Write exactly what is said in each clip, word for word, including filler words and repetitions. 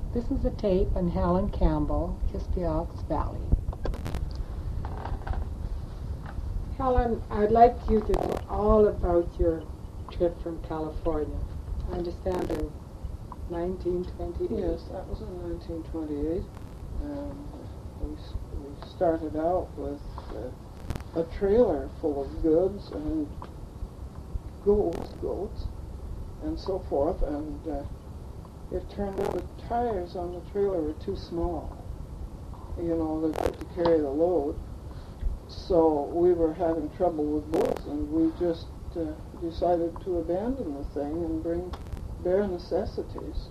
This is a tape on Helen Campbell, Kispiox Valley. Helen, I'd like you to tell all about your trip from California. I understand in nineteen twenty-eight. Yes, that was in nineteen twenty-eight. Um, we, we started out with uh, a trailer full of goods and goats, goats, and so forth, and uh, it turned out the tires on the trailer were too small, you know, to carry the load. So we were having trouble with boats, and we just uh, decided to abandon the thing and bring bare necessities.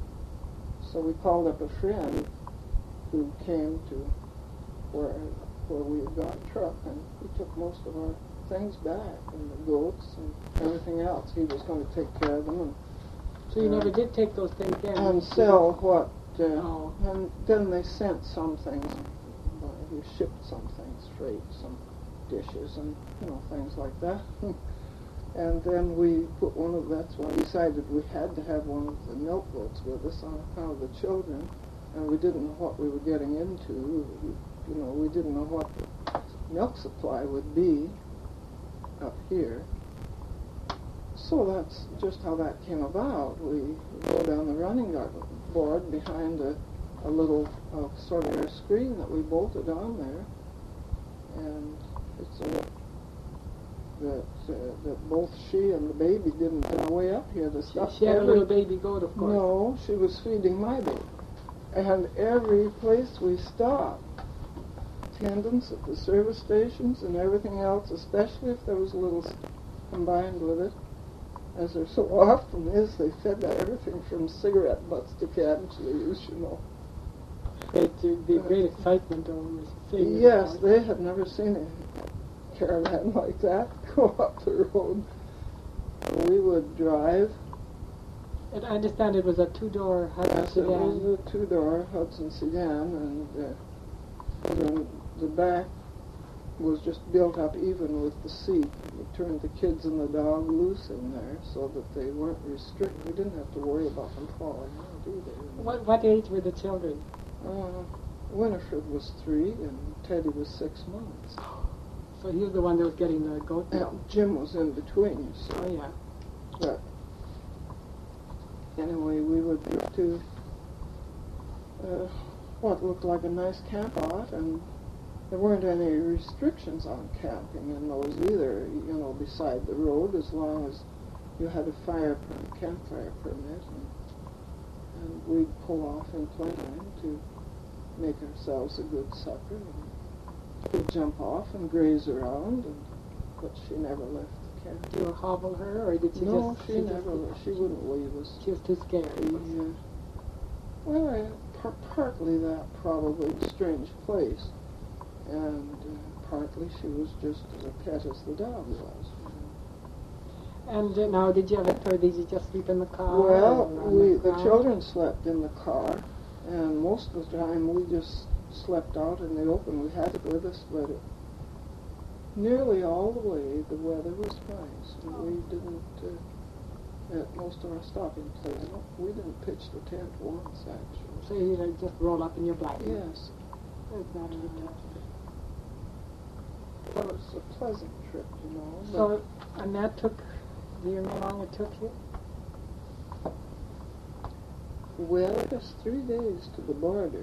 So we called up a friend who came to where where we had got a truck, and he took most of our things back, and the goats and everything else. He was going to take care of them. And, so you uh, never did take those things in? And sell what, uh, oh. and then they sent some things, uh, he shipped some things, freight, some dishes and, you know, things like that. And then we put one of, that's why we decided we had to have one of the milk boats with us on account of the children, and we didn't know what we were getting into. We, you know, we didn't know what the milk supply would be up here. So that's just how that came about. We go down the running board behind a, a little uh, sort of a screen that we bolted on there, and it's a, that uh, that both she and the baby didn't come way up here. The stuff. She, she had a little baby goat, of course. No, she was feeding my baby, and every place we stopped, attendants at the service stations and everything else, especially if there was a little st- combined with it, as there so often is, they fed that everything from cigarette butts to cabin sleeves, you know. Great, the great excitement over seeing. Yes, they had never seen a caravan like that go up the road. We would drive. And I understand it was a two-door Hudson yes, sedan. It was a two-door Hudson sedan, and uh, the, the back was just built up even with the seat. We turned the kids and the dog loose in there so that they weren't restricted. We didn't have to worry about them falling out either. What, what age were the children? Uh, Winifred was three and Teddy was six months. So he was the one that was getting the goat milk. And Jim was in between, so. Oh, yeah. But anyway, we would get to uh, what looked like a nice camp lot, and there weren't any restrictions on camping in those either, you know, beside the road, as long as you had a fire permit, campfire permit, and, and we'd pull off in plenty to make ourselves a good supper, and we'd jump off and graze around, and, but she never left the camp. Did you hobble her, or did she no, just... she, she never, just, she wouldn't leave us. She was too scared. Yeah. Well, I, par- partly that probably a strange place, and uh, partly she was just as a pet as the dog was. You know. And uh, now, did you have or did you just sleep in the car? Well, we the, the children slept in the car, and most of the time we just slept out in the open. We had it with us, but it, nearly all the way the weather was nice, and we didn't. Uh, at most of our stopping places, we didn't pitch the tent once actually. So you like, just roll up in your blanket? Yes. It's not a good Well, it was a pleasant trip, you know. So, and that took, do you know how long it took you? Well, it was three days to the border,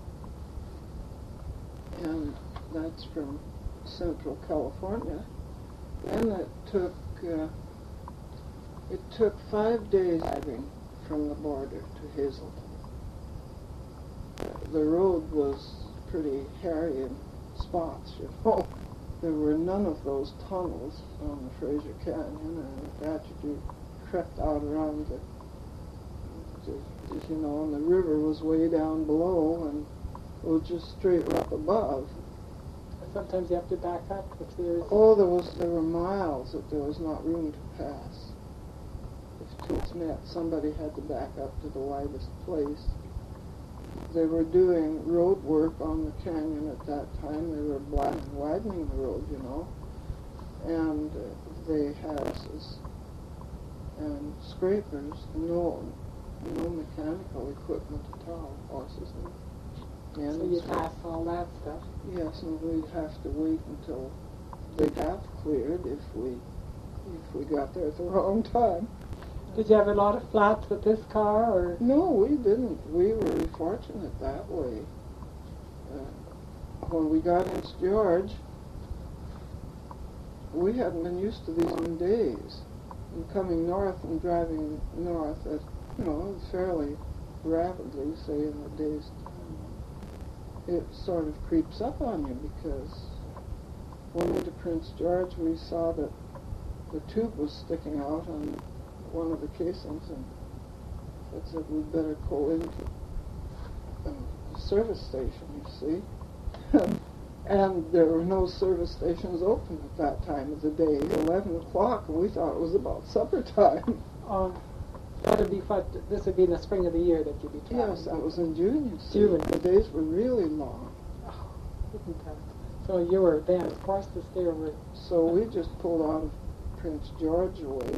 and that's from Central California. And it took uh, it took five days driving from the border to Hazelton. The road was pretty hairy in spots, you know. There were none of those tunnels on the Fraser Canyon, and at that you crept out around the, the, you know, and the river was way down below, and it was just straight up above. Sometimes you have to back up if there's... Oh, there was there were miles that there was not room to pass. If two met, somebody had to back up to the widest place. They were doing road work on the canyon at that time. They were widening, widening the road, you know, and uh, they had houses and scrapers. No, no mechanical equipment at all, horses and men. So you pass all that stuff. Yes, and we'd have to wait until the path cleared if we if we got there at the wrong time. Did you have a lot of flats with this car, or? No, we didn't. We were fortunate that way. Uh, when we got into George, we hadn't been used to these in days. And coming north and driving north at, you know, fairly rapidly, say in the day's time, it sort of creeps up on you because when we went to Prince George, we saw that the tube was sticking out on one of the casings, and I said we'd better go into a service station, you see. And there were no service stations open at that time of the day, eleven o'clock, and we thought it was about supper time. Um, that'd be what, this would be in the spring of the year that you'd be traveling. Yes, that was in June, you see. June. The days were really long. Oh, isn't that? So you were then forced to stay over. So we just pulled out of Prince George Way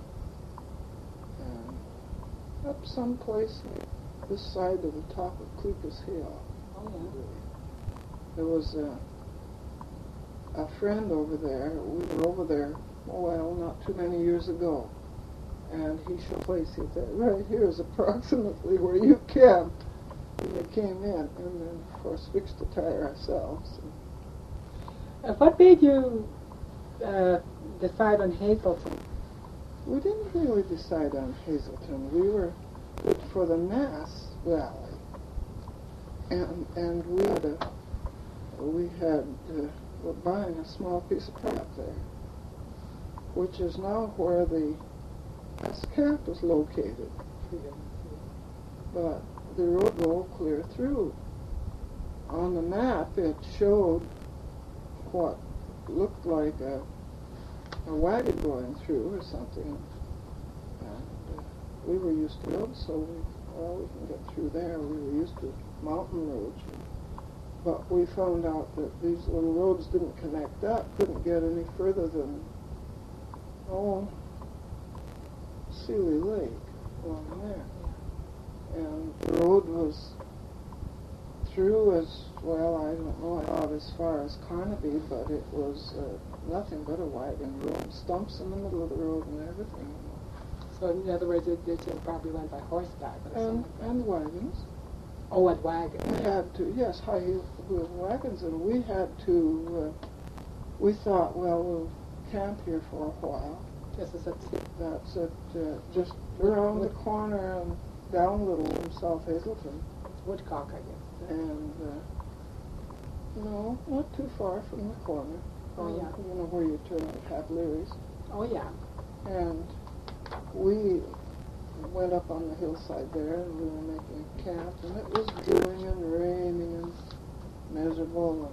and up someplace this side of the top of Cleepus Hill. Oh, yeah. There was a, a friend over there. We were over there, oh, well, not too many years ago. And he showed a place. He said, right here is approximately where you camped. And we came in, and then, of course, fixed the tire ourselves. Uh, what made you uh, decide on Hazelton? We didn't really decide on Hazelton. We were good for the Nass Valley. And, and we had a we had, uh, were buying a small piece of property there, which is now where the S camp is located. But the road go clear through. On the map, it showed what looked like a, a wagon going through or something. And uh, we were used to roads, so we, well, we can get through there. We were used to mountain roads. But we found out that these little roads didn't connect up, couldn't get any further than, oh, Sealy Lake along there. And the road was through as, well, I don't know, about as far as Carnaby, but it was uh, nothing but a wagon road, stumps in the middle of the road and everything. So in other words, it, it probably went by horseback or And, something. and wagons. Oh, and wagons. We had to, yes, high wheeled wagons, and we had to, uh, we thought, well, we'll camp here for a while. Just as it's, That's it, uh, just around the corner and down a little from South Hazelton. it's Woodcock, I guess. And, uh, no, not too far from the corner. Oh, Um, yeah. You know where you turn at Hat Leary's. Oh, yeah. And we went up on the hillside there, and we were making camp, and it was driving and raining and miserable,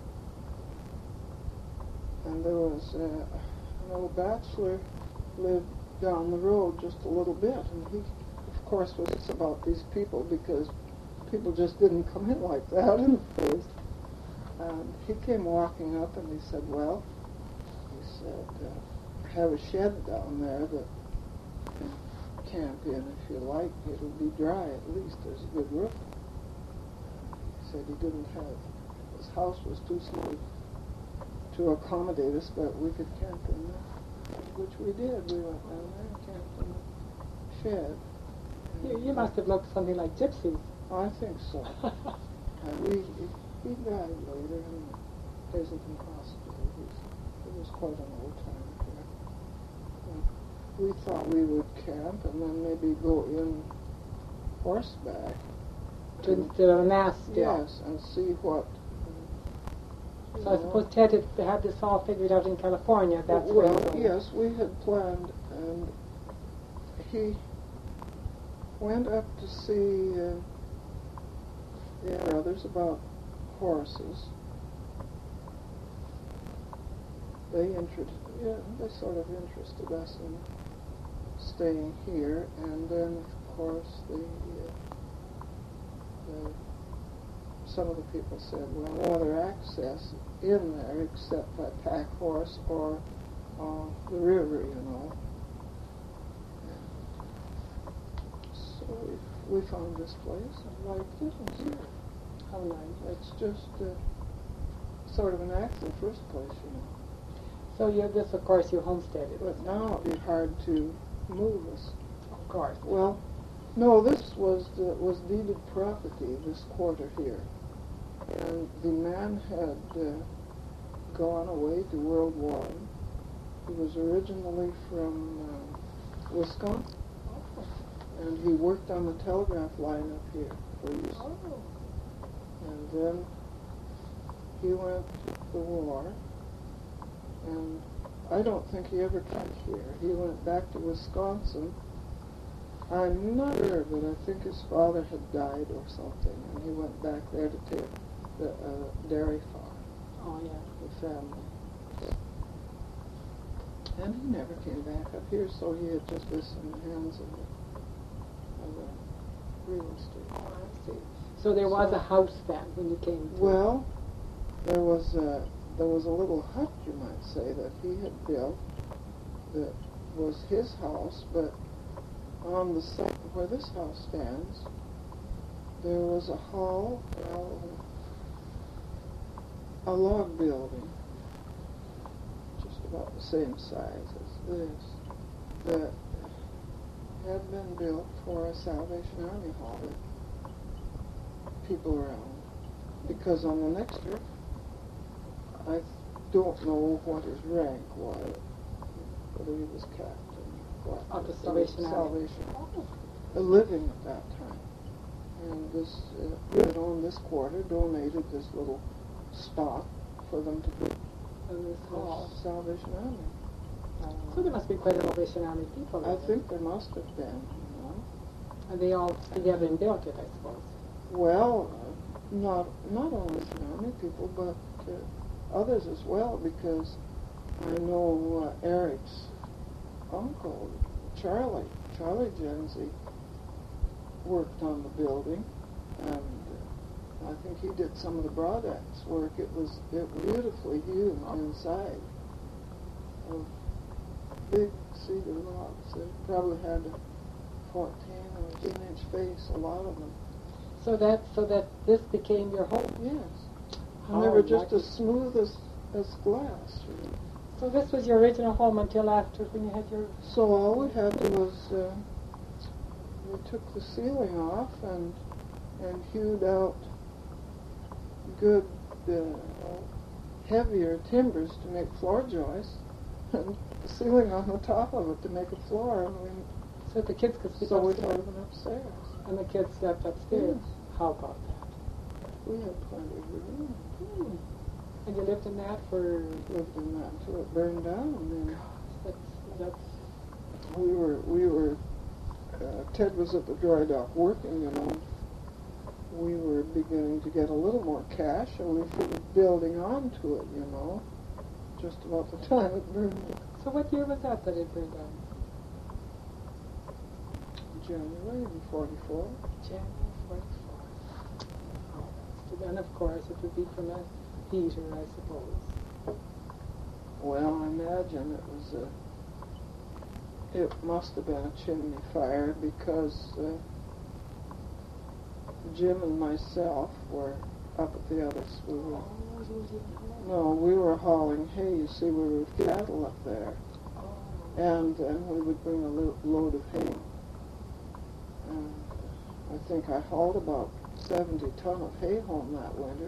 and and there was uh, an old bachelor lived down the road just a little bit, and he, of course, was about these people because people just didn't come in like that in the place. And he came walking up, and he said, "Well," he said, uh, "I have a shed down there that." Camp in if you like. It'll be dry at least. There's a good roof. He said he didn't have, his house was too small to accommodate us, but we could camp in there, which we did. We went down there and camped in the shed. You, you must have looked something like gypsies. I think so. And we, he died later in the Hazelton Hospital. He's, he was quite an old timer here. We thought we would camp and then maybe go in horseback. To, to the Nass. Yes, and see what. So I suppose Ted had, had this all figured out in California. That's where well, he was. yes, we had planned, and he went up to see uh, the brothers about horses. They interested, yeah, they sort of interested us in staying here, and then of course the, uh, the some of the people said, well, no other access in there except by pack horse or uh, the river, you know. And so we, we found this place and liked it, and so How nice. it's just uh, sort of an accident first place, you know. So you, this, of course, you homesteaded. But now it'd be hard to move us. Of course. Well, no, this was the, was deeded property, this quarter here. And the man had uh, gone away to World War One. He was originally from uh, Wisconsin, and he worked on the telegraph line up here for years. Oh. And then he went to the war, and I don't think he ever came here. He went back to Wisconsin. I'm not sure, but I think his father had died or something, and he went back there to take the uh, dairy farm, Oh, yeah. the family. And he never came back up here, so he had just this in the hands of the, of the real estate. Oh, I see. So there was So- a house then when you came to. Well, there was a there was a little hut, you might say, that he had built that was his house, but on the site where this house stands, there was a hall, well, a log building, just about the same size as this, that had been built for a Salvation Army hall with people around. Because on the next year, I don't know what his rank was, whether he was captain, what. Of the but Salvation Army. Salvation. A living at that time. And this, uh, that owned this quarter donated this little spot for them to build in this the hall. Salvation Army. So there must be quite a Salvation Army people. I there. think there must have been, you know. And they all together and built it, I suppose. Well, uh, not not only Army people, but uh, others as well, because I know uh, Eric's uncle, Charlie, Charlie Genzi, worked on the building, and uh, I think he did some of the broadax work. It was it was beautifully hewn inside of big cedar logs. They probably had a fourteen or eighteen inch face, a lot of them. So that so that this became your home. Yes. How And they were just lucky. as smooth as, as glass. You know. So this was your original home until after when you had your. So all we had to was uh, we took the ceiling off and and hewed out good uh, heavier timbers to make floor joists, and the ceiling on the top of it to make a floor. And we, So the kids could sleep so we upstairs. lived upstairs. And the kids slept upstairs. Yes. How about that? We had plenty of room. Hmm. And you lived in that for. Lived in that until it burned down. And then That's that's. we were we were uh, Ted was at the dry dock working, you know. We were beginning to get a little more cash, and we were building onto it, you know. Just about the time it burned down. So what year was that that it burned down? January in forty-four. January forty-four. Oh, that's then of course it would be from a heater, I suppose. Well, I imagine it was a. It must have been a chimney fire because uh, Jim and myself were up at the other school. Oh, you was even home. No, we were hauling hay. You see, we were with cattle up there, Oh. and and we would bring a lo- load of hay. And I think I hauled about seventy ton of hay home that winter.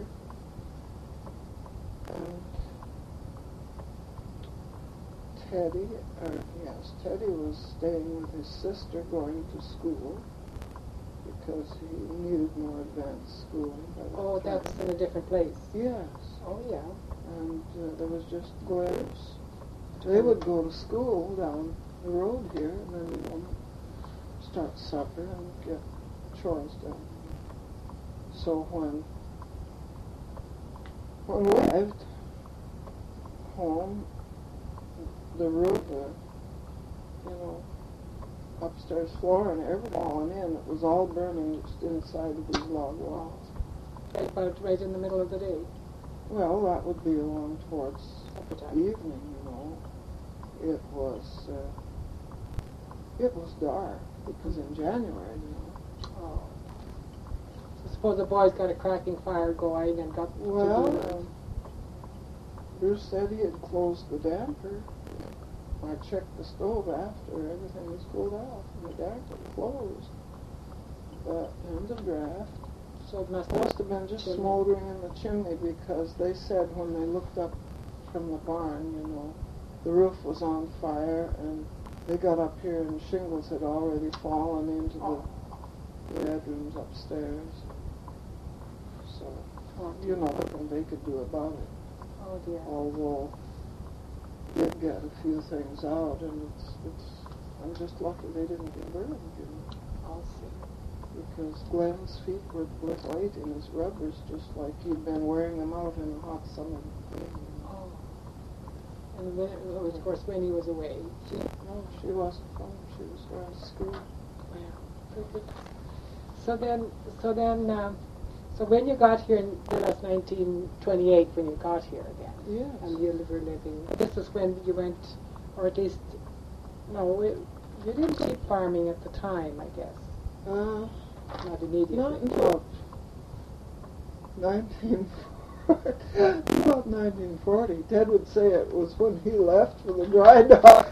And Teddy, or yes, Teddy was staying with his sister going to school because he needed more advanced schooling. by that Oh, time. that's in a different place. Yes, Oh, yeah. and uh, there was just Glairs. They would go to school down the road here, and then we'd um, start supper and get chores done. So when when we arrived home, the roof, uh, you know, upstairs floor and every wall in, it was all burning just inside of these log walls. Right about right in the middle of the day. Well, that would be along towards Supper time. evening, you know. It was, uh, it was dark, because in January, you know. I suppose the boys got a cracking fire going and got Well, to do it. um, Bruce said he had closed the damper. I checked the stove after everything was cooled off, and the damper closed. But in the draft, So it must it must have been just chimney. smoldering in the chimney, because they said when they looked up from the barn, you know, the roof was on fire, and they got up here and shingles had already fallen into Oh. the bedrooms upstairs. So, Oh, you know, nothing they could do about it. Oh dear. Although did get a few things out, and it's it's I'm just lucky they didn't get burned, you know, I'll see. because Glenn's feet were blue white in his rubbers, just like he'd been wearing them out in a hot summer day. Oh. And when, oh, of course, Winnie was away. She, No, she wasn't home. She was going to school. yeah, very good. So then, so then, um, so when you got here, in, that was nineteen twenty-eight when you got here again. Yes. And you were living. This is when you went, or at least, no, it, you did sheep farming at the time, I guess. Uh, Not immediately. not until nineteen about nineteen forty. Ted would say it was when he left for the dry dock.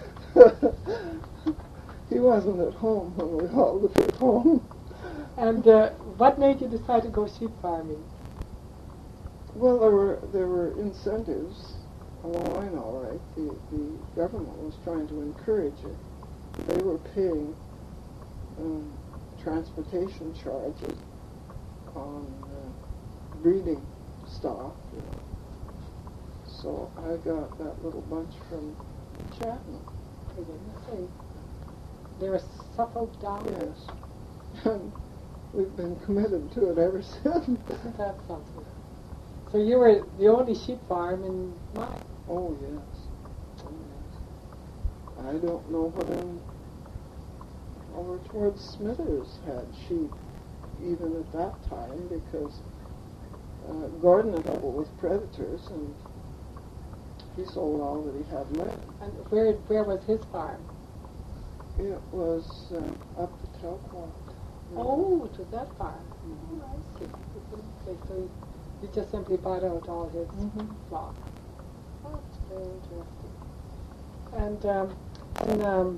He wasn't at home when we hauled the pig home. And uh, what made you decide to go sheep farming? Well, there were there were incentives along the line, all right. The the government was trying to encourage it. They were paying um, transportation charges on uh, breeding stock. You know. So I got that little bunch from Chapman. I didn't say. They were Suffolk down. Yes, and we've been committed to it ever since. Isn't that something? So you were the only sheep farm in mine. Oh yes, oh yes. I don't know what in over towards Smithers had sheep even at that time, because uh, Gordon had trouble with predators, and he sold all that he had left. And where where was his farm? It was uh, up the Telquat. Oh, it was that farm. Mhm. Oh, I see. Okay, so you, you just simply bought out all his Mhm. flock. Oh, that's very interesting. And um, and um,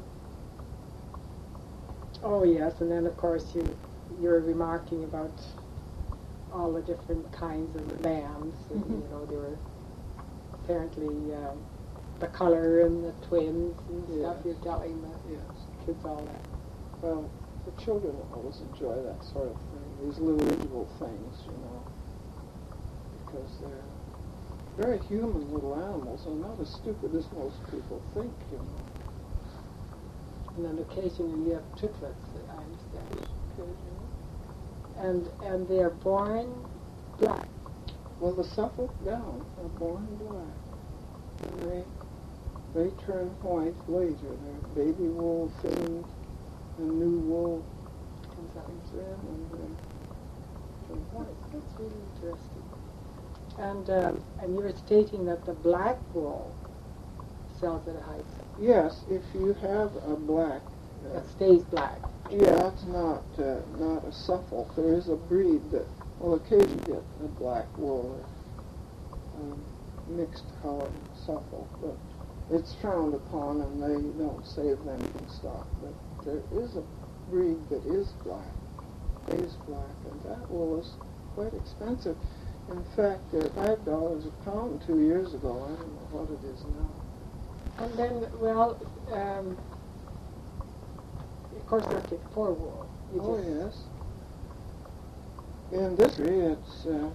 oh yes, and then of course you you're remarking about all the different kinds of lambs. And, Mhm. you know, they were apparently um, the color and the twins and stuff. Yes. You're telling the Yes. kids all that. Well, the children always enjoy that sort of thing, these little visual things, you know, because they're very human little animals and not as stupid as most people think, you know. And then occasionally you have triplets, I understand. Occasionally. And and they're born black. Well, the Suffolk down are born black. And they they turn white later. Their baby wool thinned and new wool Comes out. comes in, and they turn white. That's really interesting. And um, and you were stating that the black wool sells at a high price. Yes, if you have a black, uh, That stays black. yeah, that's not uh, not a Suffolk. There is a breed that will occasionally get a black wool or um, mixed color Suffolk, but it's frowned upon and they don't save them in stock. But there is a breed that is black, is black, and that wool is quite expensive. In fact, they're five dollars a pound two years ago. I don't know what it is now. And then, well, um, of course, they're picked for wool. You Oh just, yes. In this area, it's uh,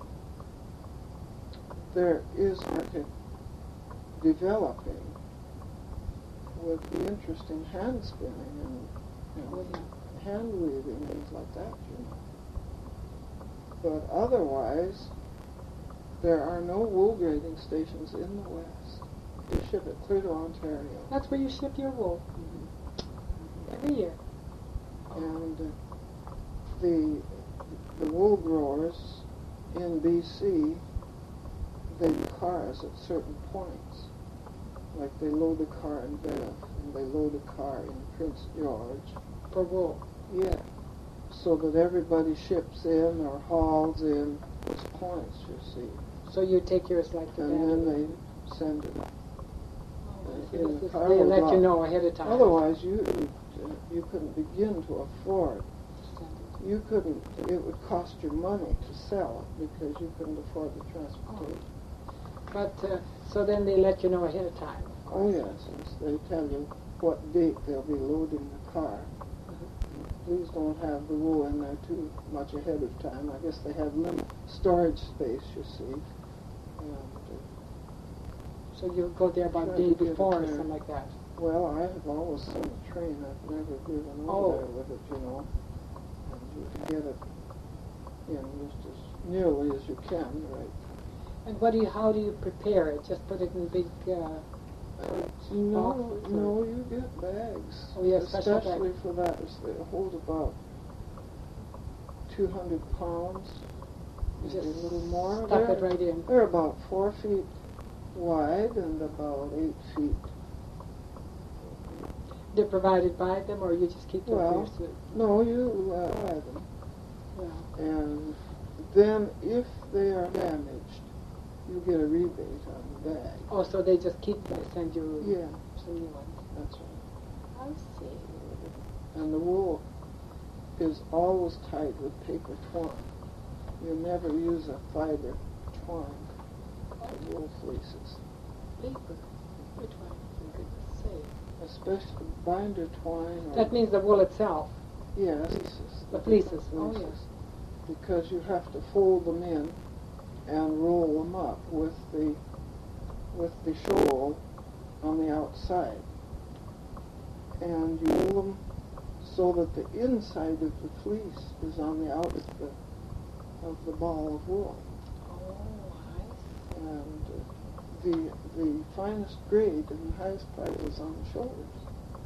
there is market developing with the interest in hand spinning and, and Oh, yeah. hand weaving, things like that, you know. But otherwise, there are no wool grading stations in the West. You ship it clear to Ontario. That's where you ship your wool every year. And uh, the the wool growers in B C, they do cars at certain points. Like they load a car in Banff and they load a car in Prince George. For wool. Yeah. so that everybody ships in or hauls in those points, you see. So you take yours like the And then battery. they send it. So in this the is- car they was let you up. know ahead of time. Otherwise, you you couldn't begin to afford. You couldn't. It would cost you money to sell it because you couldn't afford the transportation. But uh, so then they let you know ahead of time. Oh yes, yes, they tell you what date they'll be loading the car. Please don't have the wool in there too much ahead of time. I guess they have limited storage space, you see. And, uh, So you go there about Try day to get it before or there. something like that. well, I have always seen a train. I've never driven over Oh. there with it, you know. And you can get it in just as nearly as you can, right? And what do you? How do you prepare it? Just put it in big. Uh, No, boxes or- no, you get bags. Oh, yes, special especially bags. for that. It's- They hold about two hundred pounds, you maybe just a little more. stuff They're, it right in. they're about four feet wide and about eight feet. They're provided by them, or you just keep them Well, for your suit. No, you uh, buy them. Yeah. And then if they are damaged, you get a rebate on the bag. Oh, so they just keep them. They send you Yeah, some new ones. that's right. I see. And the wool is always tied with paper twine. You never use a fiber twine for wool fleeces. Paper. Which one? For goodness sake. Especially binder twine or... That means the wool itself. Yes, fleeces. The fleeces. Oh, Fleeces. yes. Because you have to fold them in and roll them up with the with the shawl on the outside. And you roll them so that the inside of the fleece is on the outside of the, of the ball of wool. Oh, I see. And uh, the the finest grade and the highest part is on the shoulders,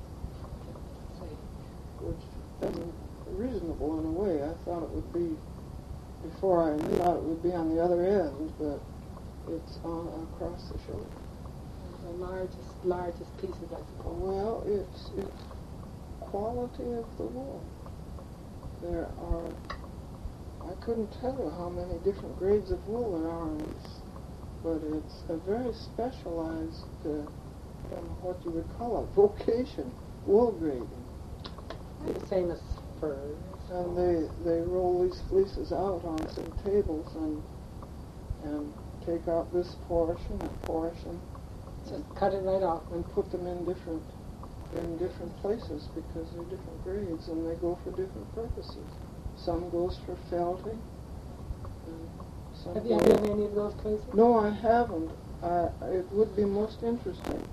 which is reasonable in a way. I thought it would be, before I thought it would be on the other end, but it's on across the shoulder. The largest, largest pieces, I suppose. Well, it's it's quality of the wool. There are, I couldn't tell you how many different grades of wool there are in this, but it's a very specialized, uh, um, what you would call a vocation, wool grading. The same as fur. And they, they roll these fleeces out on some tables and and take out this portion, that portion, Just cut it right off. and put them in different in different places because they're different grades and they go for different purposes. Some goes for felting. And some Have you goes- been in any of those places? No, I haven't. I, it would be most interesting.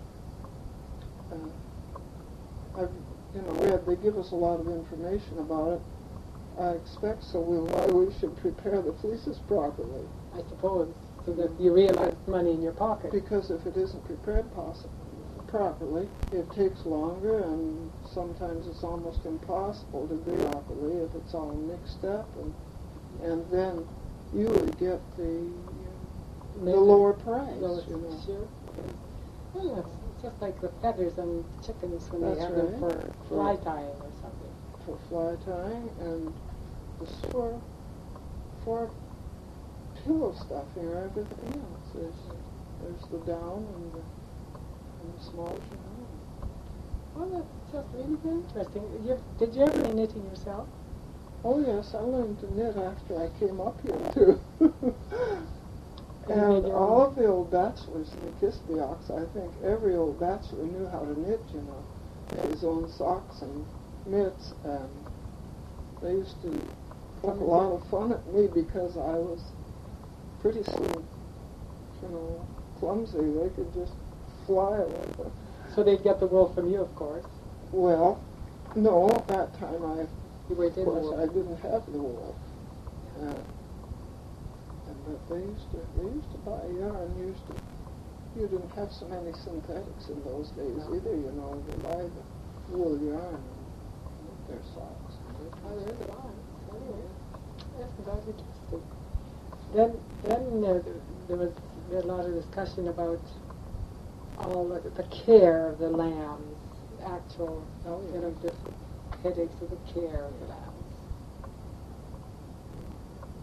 Uh, I've you know read they give us a lot of information about it. I expect so. We'll, why we should prepare the fleeces properly. I suppose, so that you realize money in your pocket. Because if it isn't prepared possible, properly, it takes longer, and sometimes it's almost impossible to do properly if it's all mixed up, and and then you would get the the Maybe- lower price. Lower, you know. sure. Well, it's it's just like the feathers on chickens when they That's have them right. for fly tying or something. For fly tying and the for for pillow stuffing or everything else. There's there's the down and the and the small down. Well, that's just really very interesting. You, did you ever do knitting yourself? Oh yes, I learned to knit after I came up here too. And you made And your all own? of the old bachelors in the Kispioks, I think every old bachelor knew how to knit, you know. They had his own socks and mitts, and they used to poke a lot of fun at me because I was pretty slow, you know, clumsy. They could just fly away. So they'd get the wool from you, of course. Well, no, at that time I, You were of in the course, wool. I didn't have the wool. Uh, and but they used to, they used to buy yarn. Used to, you didn't have so many synthetics in those days No. either. You know, they buy the wool yarn and knit their socks. Oh, there's a lot. Anyway, that's that's interesting. Then, then there, there was a lot of discussion about all the, the care of the lambs, actual, Oh, you know, the headaches of the care of the lambs.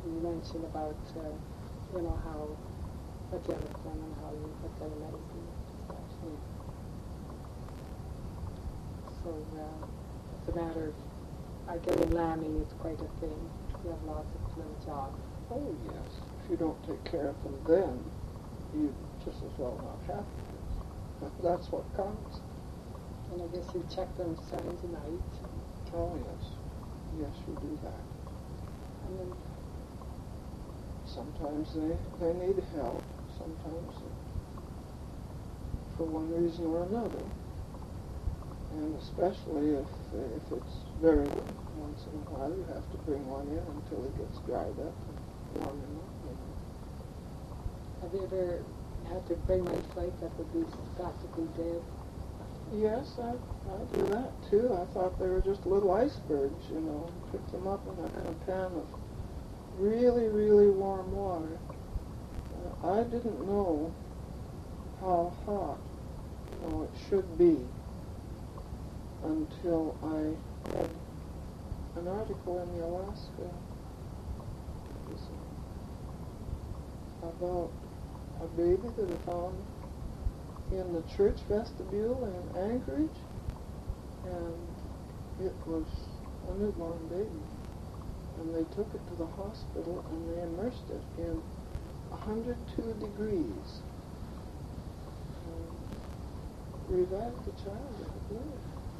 you mentioned about, uh, you know, how, what you have done and how you what kind of medicine you start. Mm. So uh, it's a matter of, I guess in lambing it's quite a thing. You have lots of little jobs. Oh, yes. If you don't take care of them then, you just as well not have to. That's what counts. And I guess you check them Sundays and night. Oh, yes. Yes, you do that. And then Sometimes they, they need help. Sometimes they, for one reason or another. And especially if if it's very wet. Once in a while you have to bring one in until it gets dried up and warm enough. You know. have you ever had to bring my flake that would be practically dead? Yes, I, I do that too. I thought they were just little icebergs, you know. Pick them up in a, in a pan of really, really warm water. Uh, I didn't know how hot, you know, it should be until I read an article in the Alaska about a baby that I found in the church vestibule in Anchorage, and it was a newborn baby. And they took it to the hospital and they immersed it in one hundred two degrees. And revived the child with a blood.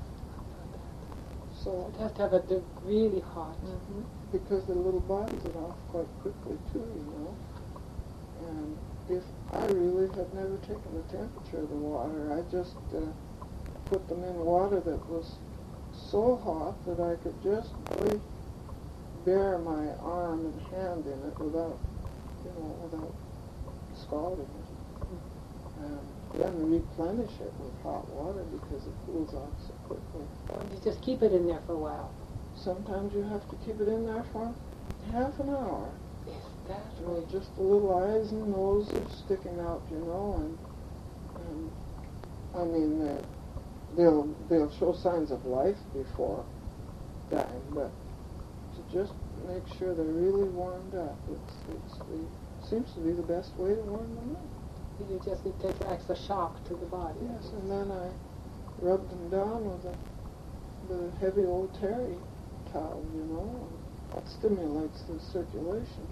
So It has to have a de- really hot. Mm-hmm. Because the little bodies it off quite quickly too, you know. And if I really had never taken the temperature of the water, I just uh, put them in water that was so hot that I could just really bare my arm and hand in it without, you know, without scalding it. And then replenish it with hot water because it cools off so quickly. And you just keep it in there for a while. Sometimes you have to keep it in there for half an hour. Is that You know, right? just the little eyes and nose sticking out, you know, and, and I mean, uh, they'll they'll show signs of life before dying, but to just make sure they're really warmed up, it's it's the, seems to be the best way to warm them up. You just it takes extra shock to the body. Yes, and then I rub them down with a the heavy old terry towel, you know, and it stimulates the circulation.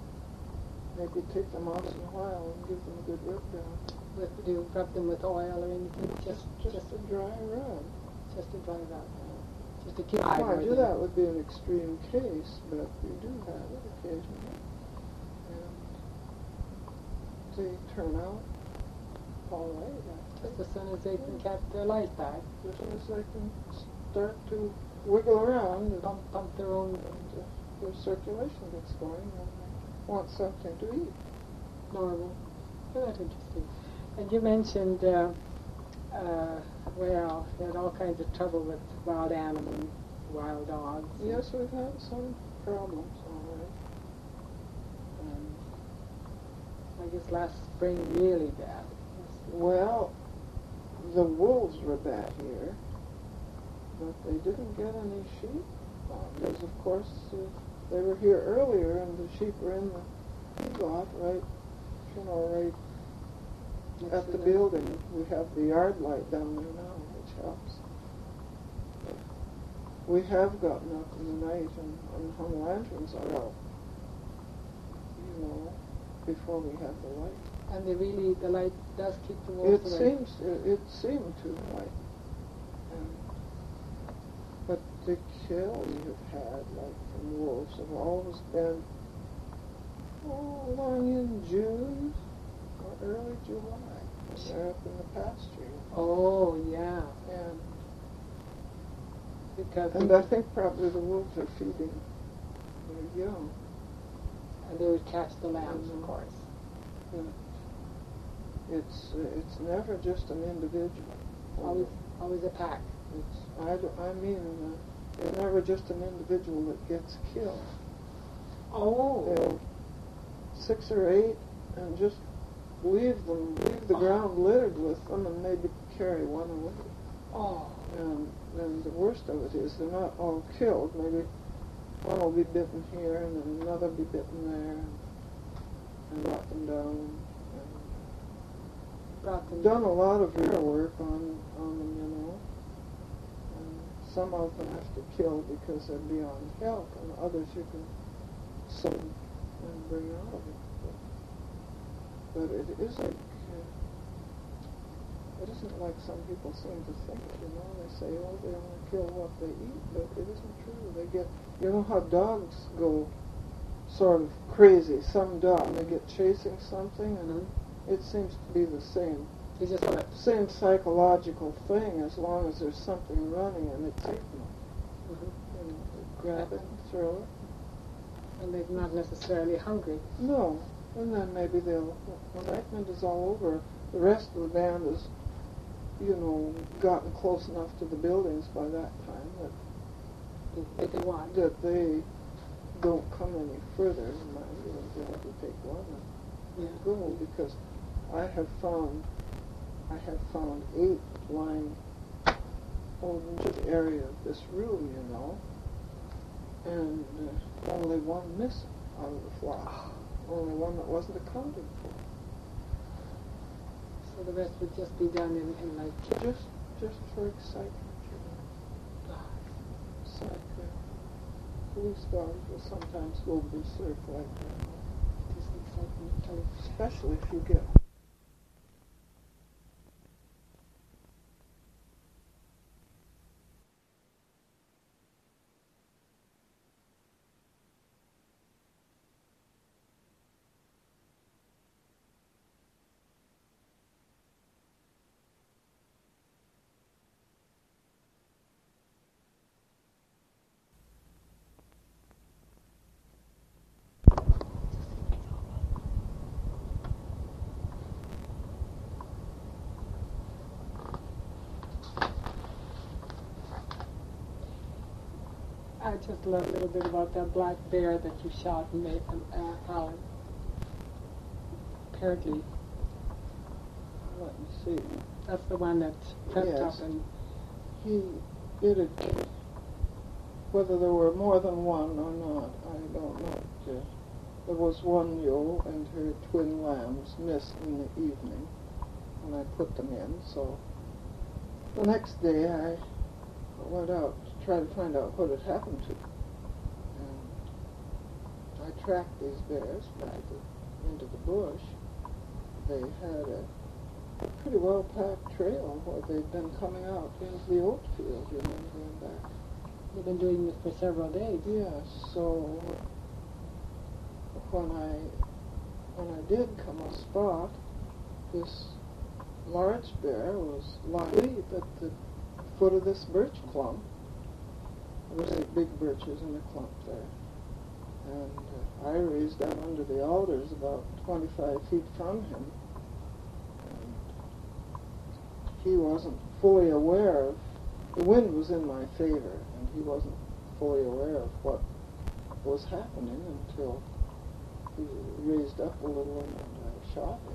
Maybe take them once in a while and give them a good rub down. With, do you rub them with oil or anything? Just, Just just, a dry rub. just to dry it out. Just to keep Mind you, hydrated. that would be an extreme case, but we do have it occasionally. And they turn out all right after. Just as soon as they can get their life back, As soon as they can start to wiggle around and, pump, pump their own and uh, their circulation gets going and they want something to eat. normal. Oh, that's interesting. And you mentioned, uh, uh, well, you had all kinds of trouble with wild animals, wild dogs. Yes, we've had some problems already. Um, I guess last spring really bad. well, the wolves were bad here, but they didn't get any sheep. Because, of course, uh, they were here earlier and the sheep were in the feedlot right, you know, right Next at to the the- building. We have the yard light down there now, which helps. We have gotten up in the night and, and hung lanterns out, you know, before we have the light. And they really, the light does keep the wolves It away. seems, it, it seemed to, like, um, but the kills we've had, like from wolves, have always been oh, along in June or early July. They're up in the pasture, Oh, yeah. and Because and they, I think probably the wolves are feeding their young. and they would catch the lambs, Mhm. of course. But it's uh, it's never just an individual. Always, always a pack. It's I, d- I mean uh, it's never just an individual that gets killed. Oh. They'll six or eight and just leave them, leave the ground littered with them, and maybe carry one away. Oh. And then the worst of it is they're not all killed. Maybe one will be bitten here and then another will be bitten there, and, and brought them down. And Brought them done a lot of rear work on, on them, you know. And some of them have to kill because they're beyond help, and others you can sew and bring out of it. But, but it isn't, uh, it isn't like some people seem to think, you know. They say, oh, they only kill what they eat, but it isn't true. They get, you know how dogs go sort of crazy. Some dog, they get chasing something, and Mm-hmm. it seems to be the same. They just want to, Same psychological thing, as long as there's something running and it's eaten. Mhm. You know, they grab it and throw it. and they're not necessarily hungry. No. And then maybe they'll, when excitement is all over, the rest of the band has, you know, gotten close enough to the buildings by that time that They, they want. that they don't come any further. Mind you, they have to take one and Yeah. go, because I have found I have found eight lying over the area of this room, you know, and uh, only one missing out of the flock. Only one that wasn't accounted for. So the rest would just be done in, in like Just just for excitement, you know. It's like uh, police dogs will sometimes go berserk like that. just excitement. Especially if you get I just learned a little bit about that black bear that you shot and made um, uh, Alan. Apparently, let me see. that's the one that crept Yes. up and He it had, whether there were more than one or not, I don't know. Uh, there was one ewe and her twin lambs missed in the evening, and I put them in. So the next day I went out to try to find out what had happened to them. And I tracked these bears back into the bush. They had a pretty well-packed trail where they'd been coming out into the oat field, you know, going back. they've been doing this for several days. Yes, so when I when I did come a spot, this large bear was lying at the foot of this birch clump. There was eight big birches in the clump there. And uh, I raised up under the alders about twenty-five feet from him. And he wasn't fully aware of, the wind was in my favor, and he wasn't fully aware of what was happening until he raised up a little and I shot him.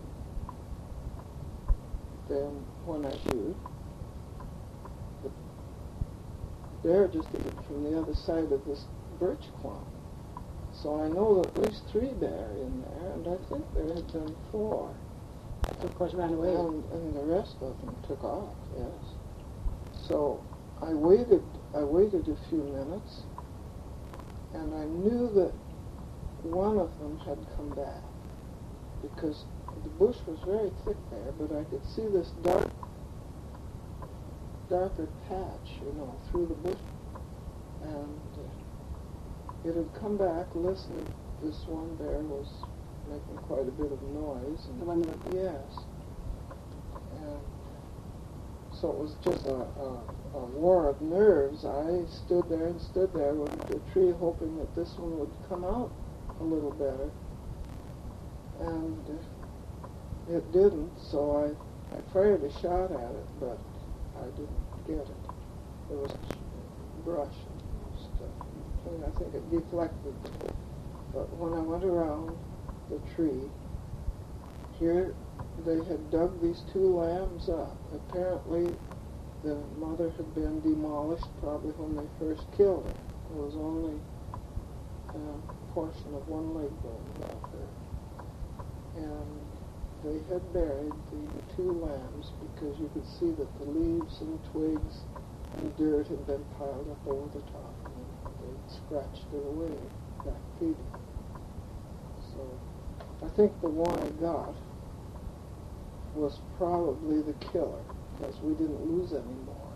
Then when I shoot, the bear just hit from the other side of this birch clump. So I know that at least three bear in there, and I think there had been four. So of course ran away. And, and the rest of them took off, yes. So I waited, I waited a few minutes, and I knew that one of them had come back, because the bush was very thick there, but I could see this dark, darker patch, you know, through the bush. And uh, it had come back, listening. This one bear was making quite a bit of noise. And The one that was- yes. And so it was just a, a, a war of nerves. I stood there and stood there with the tree, hoping that this one would come out a little better. And uh, it didn't, so I, I fired a shot at it, but I didn't get it. There was brush and stuff. And I think it deflected. But when I went around the tree, here they had dug these two lambs up. Apparently the mother had been demolished probably when they first killed her. There was only a portion of one leg bone got hurt. And they had buried the two lambs because you could see that the leaves and twigs and dirt had been piled up over the top, and they'd scratched it away back feeding. So I think the one I got was probably the killer, because we didn't lose any more.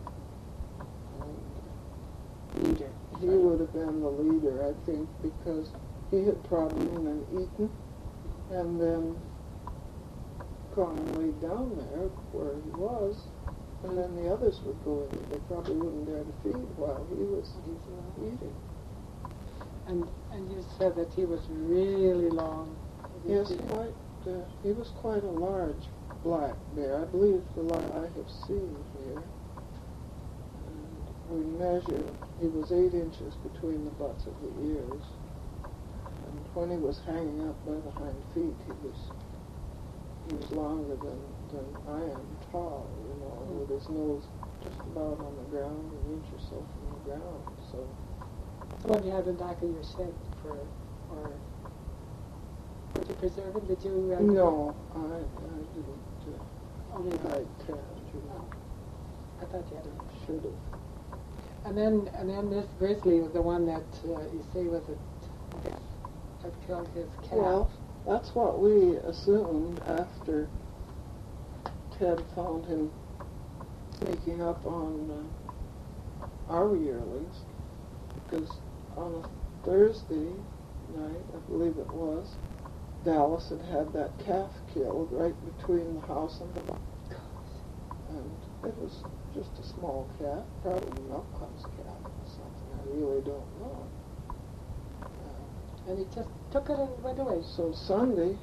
And Leader. he would have been the leader, I think, because he had probably been eaten and then gone and laid down there where he was, and then the others would go in. They probably wouldn't dare to feed while he was eating. And and you said that he was really long. Yes, quite. Uh, he was quite a large black bear. I believe the one I have seen here. And we measured. He was eight inches between the butts of the ears, and when he was hanging up by the hind feet, he was he was longer than than I am tall. You know, with his nose just about on the ground, an inch or so from the ground. So. What do you have in the back of your shed for, or did you preserve it? Did you? Uh, No, I, I didn't. Uh, Only I can't. You know, I thought you had it. should have. And then, and then this grizzly was the one that uh, you say was a death that killed his calf. Well, that's what we assumed after Ted found him sneaking up on uh, our yearlings, because on a Thursday night, I believe it was, Dallas had had that calf killed right between the house and the barn. And it was just a small calf, probably milk-cow's calf or something, I really don't know. Uh, And he just took it and went away. so Sunday,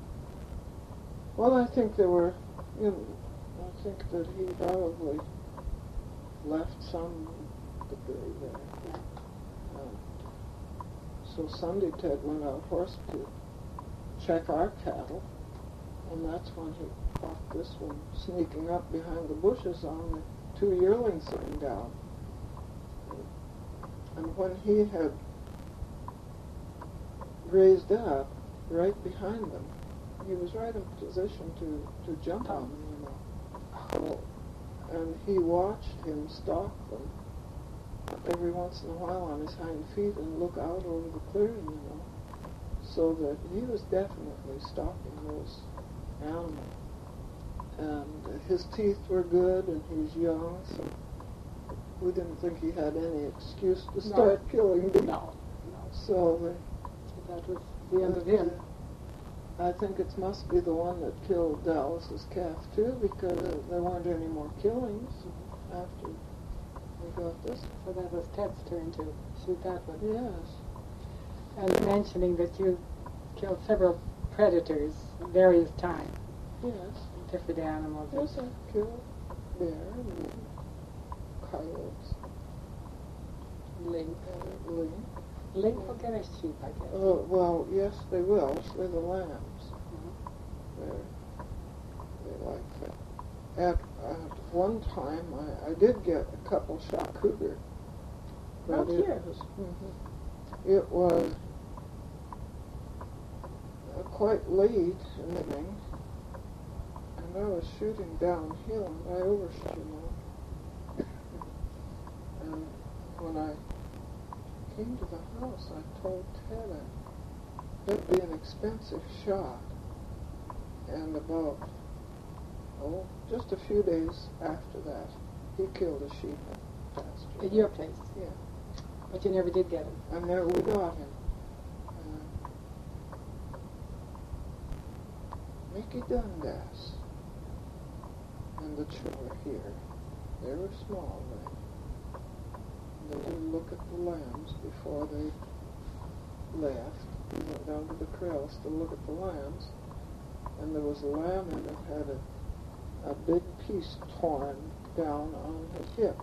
well, I think there were, you know, I think that he probably left some debris there. Um, so Sunday Ted went out horse to check our cattle, and that's when he caught this one sneaking up behind the bushes on the two yearlings sitting down. And when he had raised up right behind them, he was right in position to, to jump on them, you know. So, and he watched him stalk them every once in a while on his hind feet and look out over the clearing, you know, so that he was definitely stalking those animals. And his teeth were good, and he was young, so we didn't think he had any excuse to start No. killing them. No, no. So uh, That was the end of him. I think it must be the one that killed Dallas's calf too, because uh, there weren't any more killings after we got this. So that was Ted's turn to shoot that one. Yes. And mentioning that you killed several predators various times, Yes. different animals. Yes, I killed bear and coyotes. Link. Uh, lynx. Link will get a sheep, I guess. Oh, well, yes, they will. They're the lambs. Mhm. They're, they like that. At, at one time, I, I did get a couple shot cougar. Oh, But it here. was, mhm. It was uh, quite late in the evening, and I was shooting downhill, and I overshot, you know. And when I came to the house, I told Ted that'd be an expensive shot. And about, oh, just a few days after that, he killed a sheep in the pasture. At your place. Yeah. But you never did get him. And there we got him. Uh, Mickey Dundas and the children here, they were small then. They would look at the lambs before they left. We went down to the corrals to look at the lambs, and there was a lamb in it had a, a big piece torn down on his hip.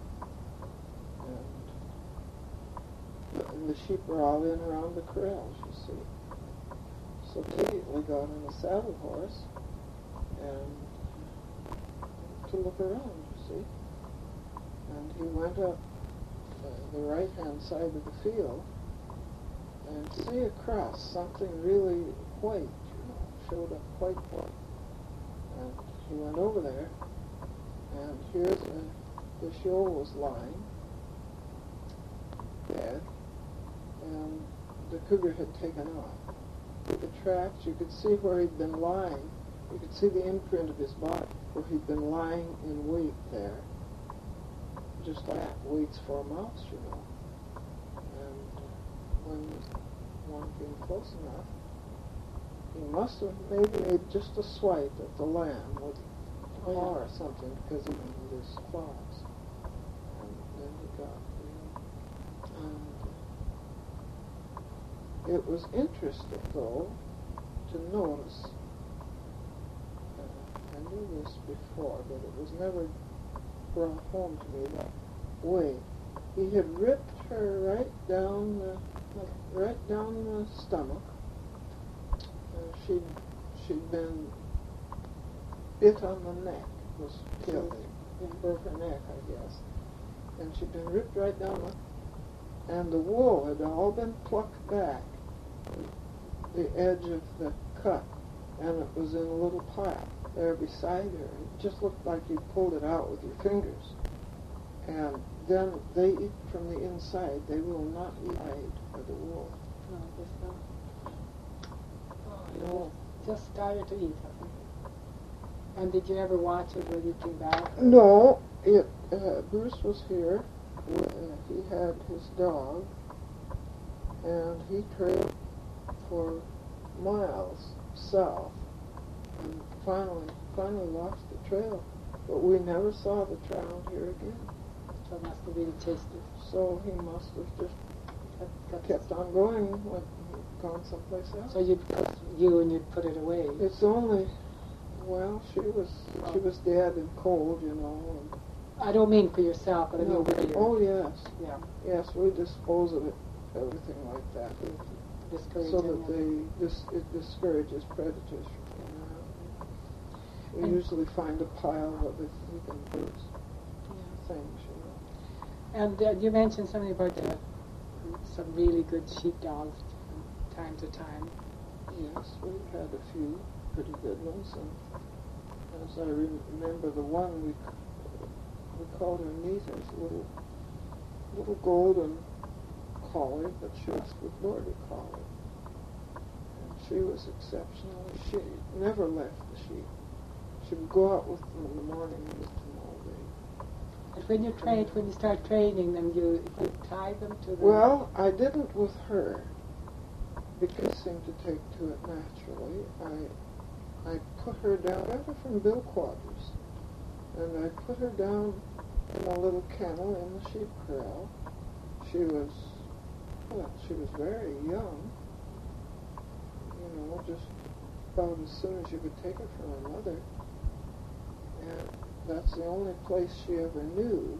And, and the sheep were all in around the corrals, you see. So Ted immediately got on a saddle horse and to look around, you see. And he went up uh, the right-hand side of the field, and see a cross, something really white, you know, showed up quite white. And he went over there, and here's a, the show was lying dead, and the cougar had taken off. The tracks, you could see where he'd been lying. You could see the imprint of his body, where he'd been lying in wait there. Just like waits for a mouse, you know. And uh, when one came close enough, he must have maybe made just a swipe at the lamb with a claw or something, because he made his claws. And then he got, you know. And it was interesting, though, to notice. Uh, I knew this before, but it was never brought home to me that way. He had ripped her right down the, right down the stomach. Uh, she'd, she'd been bit on the neck, was killed, and broke her neck, I guess. And she'd been ripped right down the, and the wool had all been plucked back, the edge of the cut, and it was in a little pile there beside her. It just looked like you pulled it out with your fingers. And then they eat from the inside. They will not eat hide or the wool. No, it's not. Oh, No. Just started to eat, I think. And did you ever watch it when you came back? No, it. Uh, Bruce was here. Uh, he had his dog, and he trailed for miles south, and finally, finally lost the trail. But we never saw the trout here again. So it must have really tasted. So he must have just That, that's kept on going, went gone someplace else. So you'd put you and you'd put it away. It's only, well, she was she was dead and cold, you know. And I don't mean for yourself, but I mean no, for you. oh yes, Yeah. yes, we dispose of it, everything like that, Discouraging. so that them. they dis, it discourages predators from coming around. We And- usually find a pile of it we can bruise Yeah. things, you know. And uh, you mentioned something about the, some really good sheepdogs from time to time. Yes, we've had a few pretty good ones, and as I re- remember, the one we c- we called her Nita's little little golden collie, but she was with border collie, and she was exceptional. She never left the sheep. She would go out with them in the morning and with them all day. And when you trained, when you start training them, you you tie them to the. Well, I didn't with her, because she seemed to take to it naturally. I I put her down rather from Bill Quadras, and I put her down in a little kennel in the sheep corral. She was, well, she was very young, you know, just about as soon as you could take her from her mother, and that's the only place she ever knew.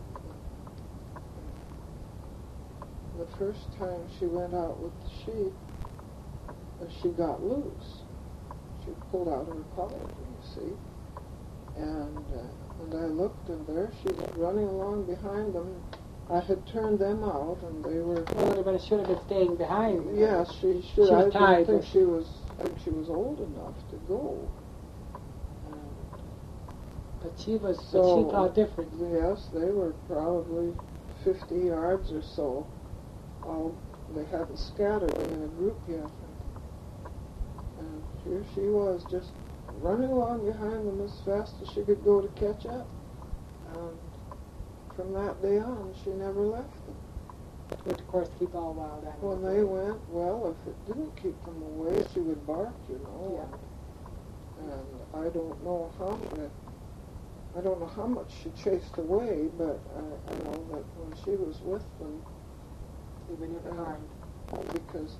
The first time she went out with the sheep, uh, she got loose. She pulled out her collar, you see, and uh, and I looked, and there she was running along behind them. I had turned them out, and they were. Well, but it should have been staying behind. Yes, she should. She was I tied, didn't think was she was. I think she was old enough to go. And But she was. So, but she thought different. yes, they were probably fifty yards or so. All they hadn't scattered in a group yet. And here she was, just running along behind them as fast as she could go to catch up. And from that day on, she never left them. It would, of course, keep all wild animals. When they went, well, if it didn't keep them away, she would bark, you know. Yeah. And, and I don't know how much, I don't know how much she chased away, but I, I know that when she was with them, They were never harmed. because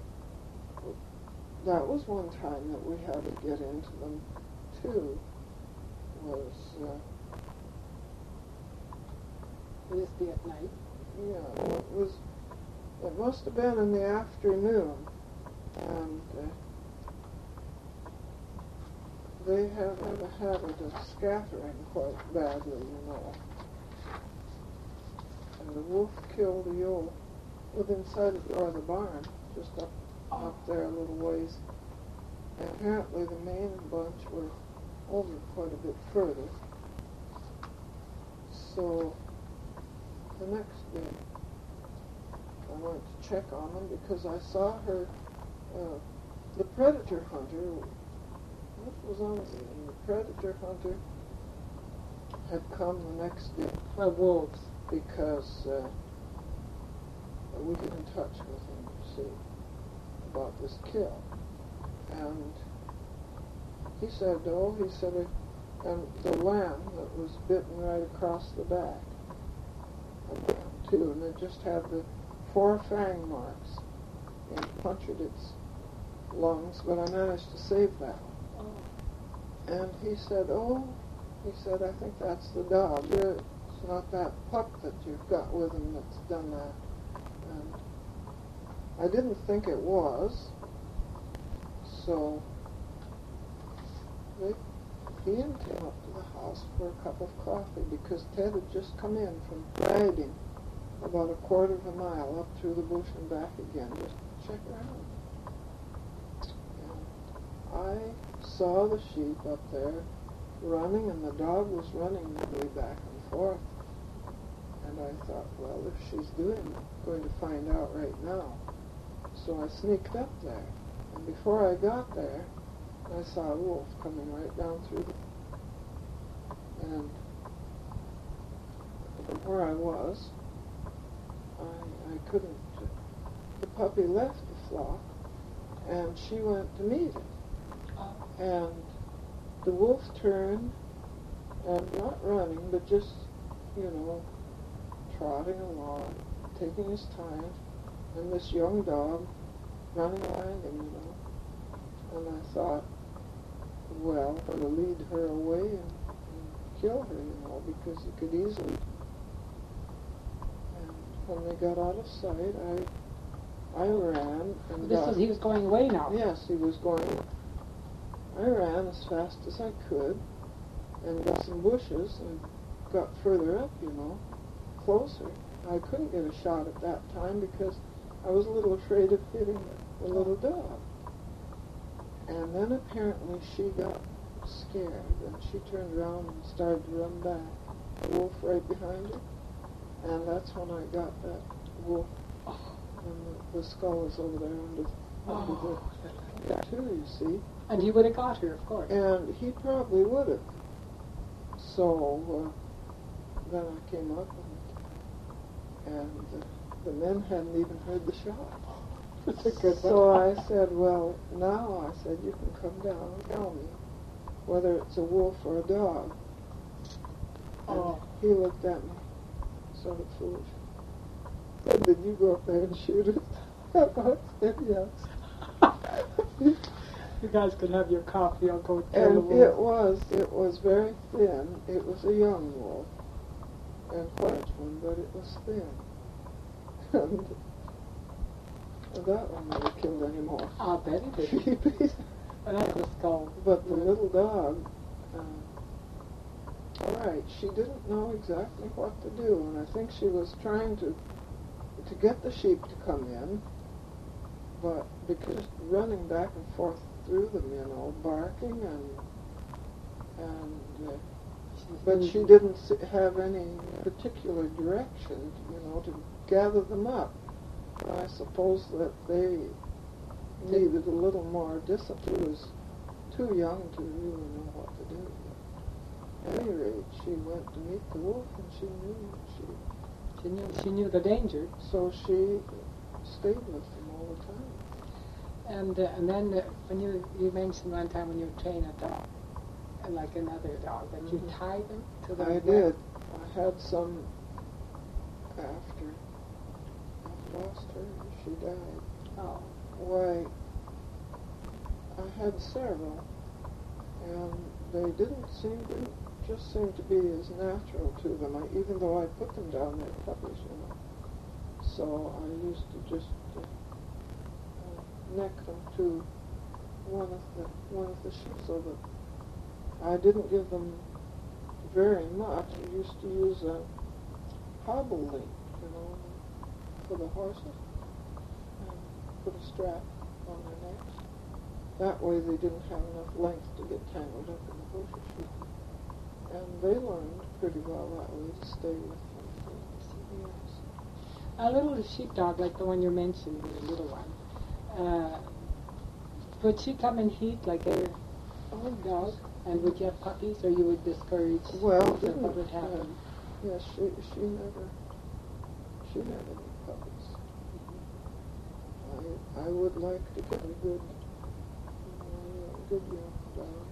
that was one time that we had to get into them too, was uh, Would this be at night? yeah, it was, it must have been in the afternoon, and uh, they have, have a habit of scattering quite badly, you know. And the wolf killed the old, within sight of the, or the barn, just up, up there a little ways. And apparently the main bunch were over quite a bit further. So the next day I went to check on them because I saw her, uh, the predator hunter, what was on the and the predator hunter had come the next day. Well, wolves. Because uh, we get in touch with him, you see, about this kill. And he said, oh, he said, uh, and the lamb that was bitten right across the back, and down too, and it just had the four fang marks and punctured its lungs, but I managed to save that one. Oh. And he said, oh, he said, I think that's the dog. It's not that pup that you've got with him that's done that. And I didn't think it was, so they, he and came up to the house for a cup of coffee because Ted had just come in from riding about a quarter of a mile up through the bush and back again, just to check around. And I saw the sheep up there running, and the dog was running way back and forth. And I thought, well, if she's doing it, I'm going to find out right now. So I sneaked up there. And before I got there, I saw a wolf coming right down through the... And from where I was, I, I couldn't... The puppy left the flock, and she went to meet it. And the wolf turned, and not running, but just, you know, trotting along, taking his time, and this young dog running behind him, you know. And I thought, well, I'm going to lead her away and, and kill her, you know, because he could easily. And when they got out of sight, I I ran and This got... is, he was going away now. Yes, he was going... I ran as fast as I could and got some bushes and got further up, you know, closer. I couldn't get a shot at that time because I was a little afraid of hitting the little dog. And then apparently she got scared and she turned around and started to run back. The wolf right behind her. And that's when I got that wolf. And the, the skull is over there under, under Oh, the tattoo, you see. and he would have got her, of course. And he probably would have. So uh, then I came up and, and uh, the men hadn't even heard the shot. That's a good So one. I said, well, now I said, you can come down and tell me whether it's a wolf or a dog. And Oh. he looked at me sort of foolish. Said, did you go up there and shoot it? I said, yes. You guys can have your coffee. I'll go tell the And wolf. it was, it was very thin. It was a young wolf, and large one, but it was thin. And that one never killed any more. I'll bet it did. But that's the skull. But the little dog, uh, all right, she didn't know exactly what to do, and I think she was trying to to get the sheep to come in, but because running back and forth through them, you know, barking and and. Uh, But she didn't s- have any particular direction, you know, to gather them up. I suppose that they needed a little more discipline. She was too young to really know what to do. At any rate, she went to meet the wolf, and she knew she. She knew, she knew the danger. So she stayed with them all the time. And uh, and then uh, when you you mentioned one time when you train a dog, uh, like another dog, that you Mhm. tie them to the. I did. I had some after I lost her. She died. Oh. Why, I had several, and they didn't seem to, just seem to be as natural to them, I, even though I put them down there puppies, you know. So I used to just uh, uh, neck them to one of the one of the sheep, so that I didn't give them very much. I used to use a hobble link, you know, for the horses. put a strap on their necks. That way they didn't have enough length to get tangled up in the bushes. And they learned pretty well that way to stay with them. Yes. A little sheepdog like the one you mentioned, the little one, uh, would she come in heat like a old dog? And would you have puppies, or you would discourage? Well, so what would happen? Uh, yes, she she never she never had puppies. I I would like to get a good uh, good young dog.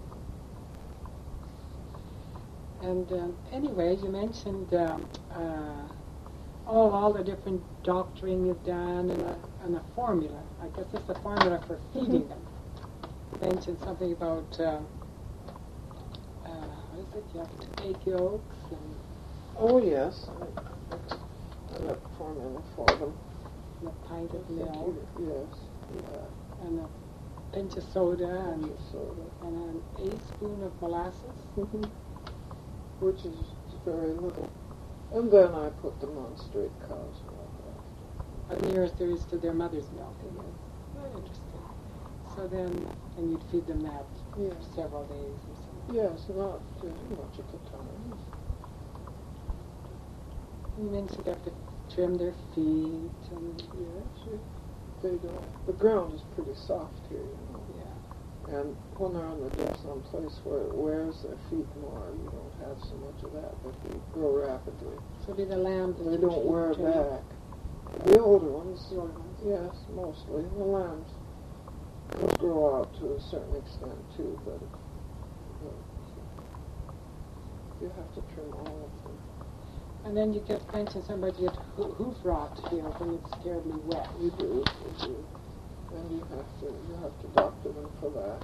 And um, anyway, you mentioned um, uh, all all the different doctoring you've done and a, and a formula. I guess it's a formula for feeding them. You mentioned something about. Uh, Uh, what is it? You have to take yolks and Oh yes, I, I got formula for them. a pint of milk Yes, yeah. and a pinch of soda and, Pinch of soda. and an eighth spoon of molasses. Mm-hmm. Which is very little. And then I put them on straight cow's milk after. As near as there is to their mother's milk. Again. Very interesting. So then, and you'd feed them that Yes. for several days or something. Yes, not uh, much at the time. You mentioned you have to trim their feet and Yes, you, they don't. The ground is pretty soft here, you know. yeah. And when they're on the deck someplace where it wears their feet more, you don't have so much of that, but they grow rapidly. So it'll be the lambs. that They you don't keep wear trimming. back. The older ones, The older ones. yes, mostly. The lambs those grow out to a certain extent too, but uh, you have to trim all of them. And then you just mentioned somebody get ho- hoof rot here when it's terribly wet. You do, you do. And you have to you have to doctor them for that.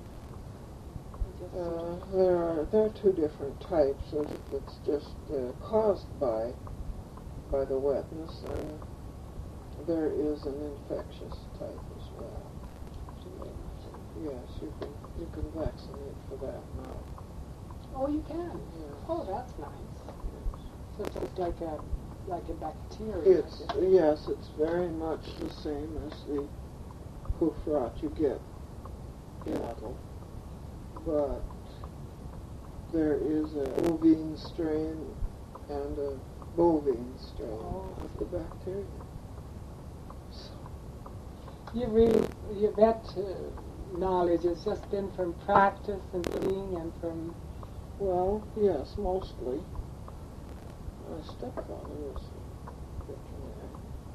Uh, there are there are two different types. There's, it's just uh, caused by by the wetness, and there is an infectious type as well. Yes, you can you can vaccinate for that now. Oh, you can. Yeah. Oh, that's nice. So it's just like a like a bacteria. It's yes, it's very much the same as the hoof rot you get in cattle, but there is a bovine strain and a bovine strain Oh. of the bacteria. So, You really your vet uh, knowledge has just been from practice and seeing and from. well, yes, mostly. My stepfather was a veterinarian.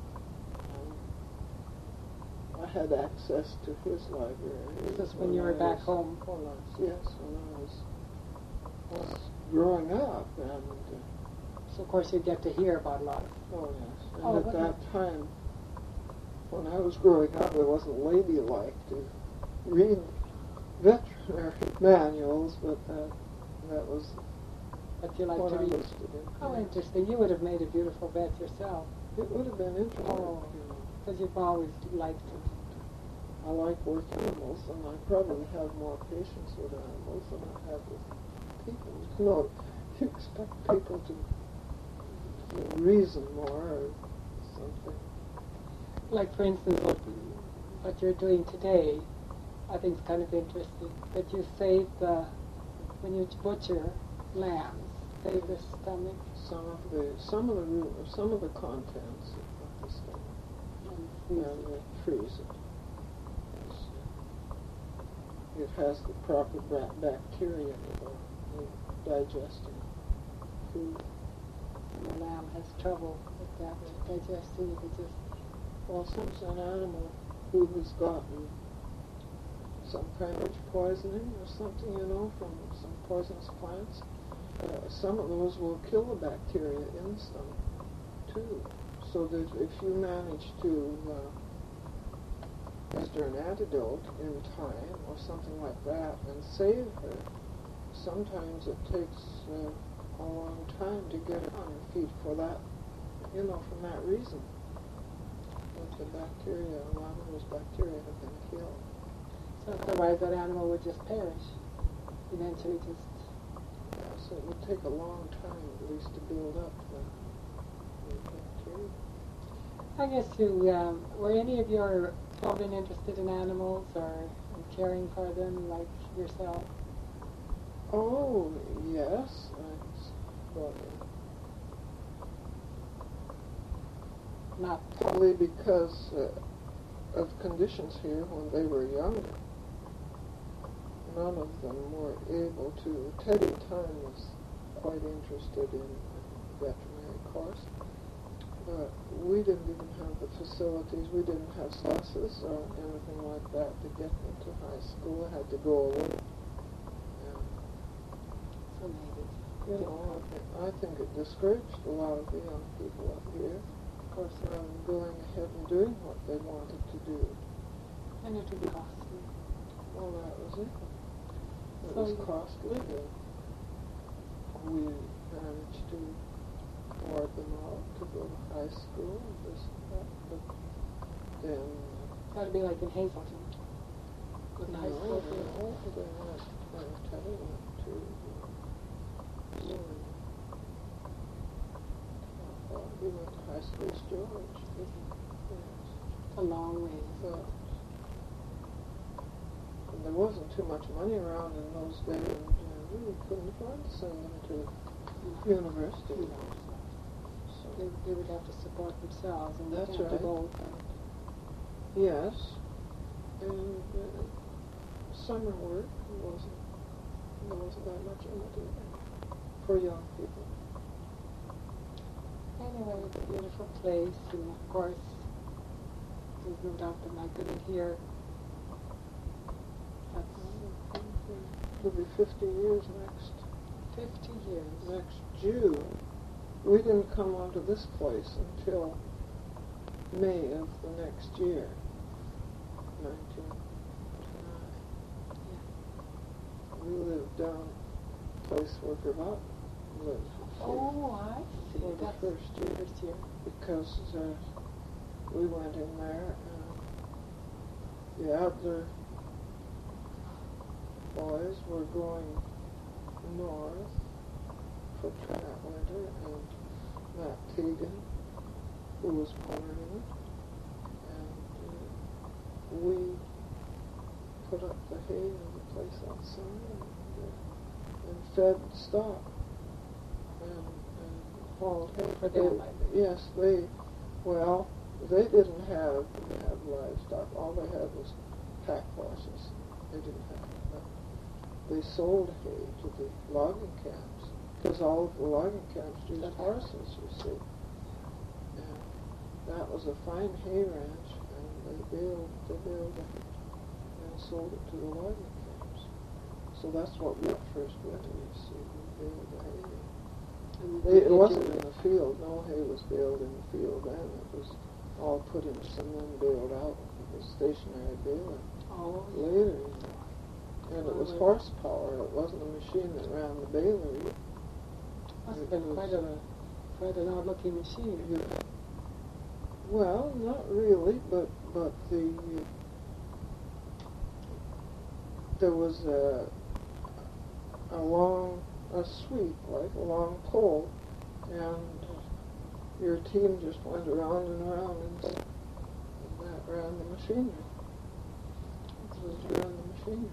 Um, I had access to his library. This is when you were I back was- home. When I was, yes, when I was, was growing up, and uh, So of course you get to hear about a lot of. oh yes, and Oh, at what that time, when I was growing up, it wasn't ladylike to read veterinary manuals, but that that was But you like what to I read. was doing. How interesting! You would have made a beautiful vet yourself, It would have been interesting. Oh. You know. because you've always liked it. I like working animals, and I probably have more patience with animals than I have with people. You know, you expect people to you know, reason more or something. Like for instance, what, what you're doing today, I think is kind of interesting. That you save the when you butcher lambs, save the stomach Some of the some of the root, some of the contents of the stomach, and freeze and it. they freeze it. It's, It has the proper ba- bacteria for uh, digesting food. And the lamb has trouble with that digesting. It would just Well, since an animal who has gotten some kind of poisoning or something, you know, from some poisonous plants, uh, some of those will kill the bacteria in the stomach, too. So that if you manage to uh, administer an antidote in time or something like that and save her, sometimes it takes uh, a long time to get her on her feet for that, you know, from that reason. But the bacteria, a lot of those bacteria have been killed. so otherwise that animal would just perish. Eventually, just Yeah, so it would take a long time at least to build up the, the bacteria. I guess you um, were any of your children interested in animals or in caring for them like yourself? Oh, yes. It's, well, Not partly because uh, of conditions here when they were younger. None of them were able to. Teddy Time was quite interested in the veterinary course, but we didn't even have the facilities. We didn't have buses or anything like that to get them to high school. I had to go away. And, so maybe. you know, I think, I think it discouraged a lot of the young people up here. Of course, Um, going ahead and doing what they wanted to do. and it would be costly. Well, that was it. It So was you- costly, but we managed to board them out to go to high school and this and that. But then, That'd be like in Hazleton. With no, the high school no, here. they went, uh, Teddy went to uh, uh, he went to high school, George. Yes. It's a long way. But and there wasn't too much money around in those days, and uh, we couldn't afford to send them to university. You know, So, they, they would have to support themselves, and That's they'd have right. to go. yes, and uh, summer work wasn't there wasn't that much in it either for young people. Anyway, it's a beautiful place, and of course, there's no doubt that my good in here. That's It'll be fifty years next fifty years. next June. We didn't come onto this place until May of the next year, nineteen twenty-nine. We lived down a place where Gravatt lived. Oh, I see. For the That's first year. first year. Because uh, we went in there, and the Adler boys were going north for that winter, and Matt Teagan, who was permanent, and uh, we put up the hay in the place outside and, uh, and fed stock and, and hauled hay. For They- them. Yes, they, well, they didn't have, have livestock. All they had was pack horses. They didn't have that. They sold hay to the logging camps, because all of the logging camps used horses, you see. And that was a fine hay ranch, and they baled, they baled it and sold it to the logging camps. So that's what we first winter, you see, we baled the hay. And They, it did wasn't you- in the field. No hay was baled in the field then. It was all put into some and baled out with a stationary baler Oh, later, you know. And it was Oh, horsepower. It wasn't a machine that ran the baler. must It have been was, quite a quite an odd-looking machine. you know, well, not really, but but the there was a a long a sweep, like a long pole, and your team just went around and around, and, and that ran the machinery. It was ran the machinery.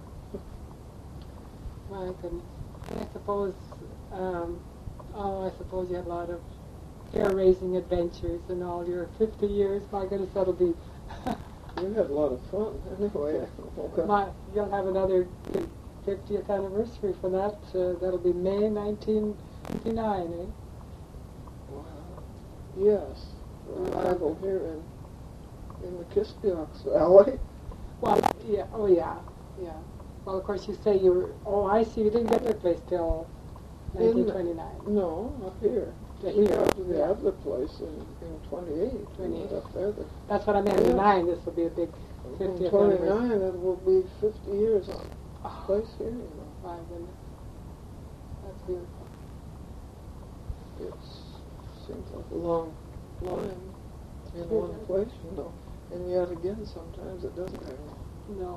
My goodness. I suppose, um, oh, I suppose you had a lot of hair-raising adventures in all your fifty years. My goodness, that'll be. We had a lot of fun anyway. Okay. My, you'll have another fiftieth anniversary for that. Uh, that'll be May nineteen fifty-nine, eh? Wow. Yes. Arrival here in in the Kispiox Valley. Well, yeah. Oh, yeah. Yeah. Well, of course, you say you were. Oh, I see. You didn't get your place till In- nineteen twenty-nine. No, up here. Yeah, We here. got to the Yeah. Adler place in, in twenty-eight. We went twenty-eight. up there. The, That's what I meant. Yeah. In nine, this will be a big in fiftieth anniversary. twenty-nine, it will be fifty years of Oh, place here, you know. my goodness. That's beautiful. It seems like a long time in It one does. place, you know. And yet again, sometimes it doesn't very long. No.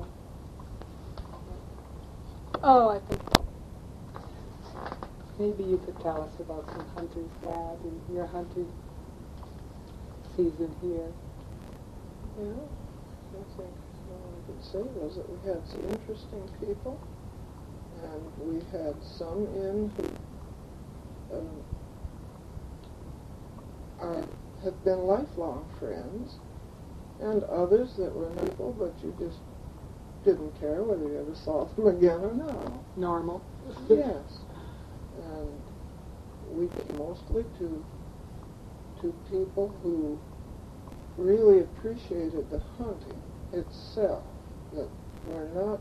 Oh, I think maybe you could tell us about some hunters, lad, and your hunting season here. Yeah. I think all I could say was that we had some interesting people, and we had some in who um, are, have been lifelong friends, and others that were people, but you just didn't care whether you ever saw them again or not. Normal. Yes. And we came mostly to to people who really appreciated the hunting itself, that were not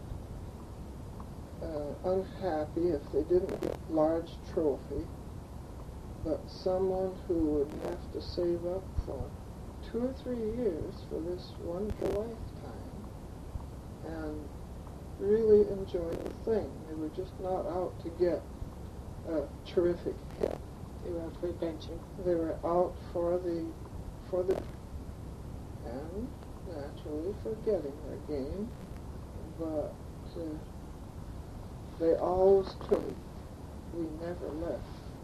uh, unhappy if they didn't get a large trophy, but someone who would have to save up for two or three years for this wonderful lifetime and really enjoy the thing. They were just not out to get a terrific hit. They were out for adventure. They were out for the for the and naturally for getting their game, but uh, they always took. We never left.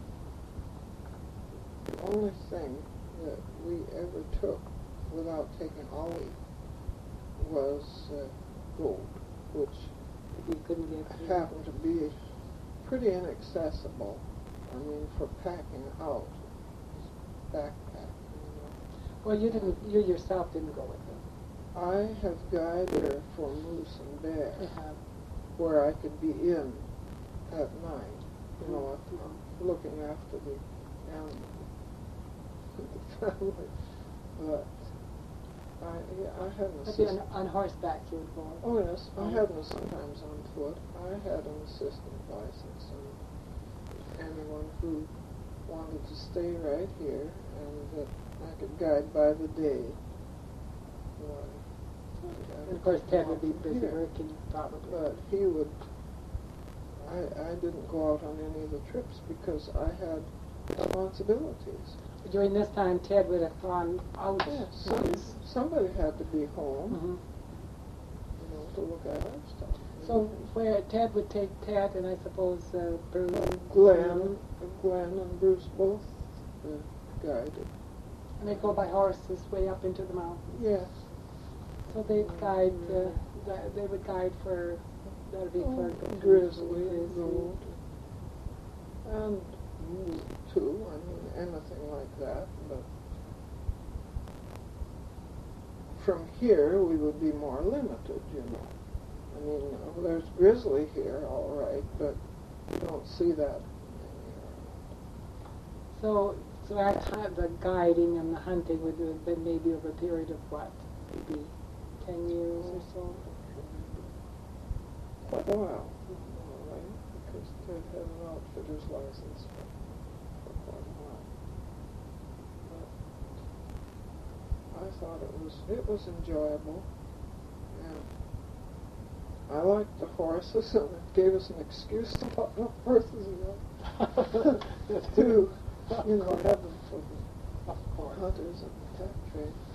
The only thing that we ever took without taking all we was uh, gold, which We couldn't get through. happened to be pretty inaccessible. I mean, for packing out, backpack. Well, you didn't. You yourself didn't go with them. I have guided her for moose and bear, Uh-huh. where I could be in at night, you know, Mhm. looking after the animal, the family. But I, yeah, I had an But then assistant. on horseback you would go. Oh yes, I had an sometimes on foot. I had an assistant license, and anyone who wanted to stay right here and that I could guide by the day. Why, And of course, Ted would be busy here. working, probably. But he would. I I didn't go out on any of the trips because I had responsibilities. During this time, Ted would have gone out. Yes, some, once. somebody had to be home, Mhm. you know, to look at our stuff. So where Ted would take Ted, and I suppose uh, Bruce. Glenn, Glenn and Bruce both uh, guided. And they go by horses way up into the mountains. Yes. So they'd guide. Uh, gu- they would guide for. That'd be Oh, for grizzly, grizzly. gold, and moose too. I mean, anything like that. But from here, we would be more limited, you know. I mean, uh, there's grizzly here, all right, but you don't see that anywhere. So, so our time, the guiding and the hunting would have been maybe over a period of what? Maybe ten years or so. Quite a while, all right, because Ted had an outfitter's license for, for quite a while. But I thought it was it was enjoyable, and I liked the horses, and it gave us an excuse to put the horses around to, you know, have them for the Of course. hunters and the pack trade.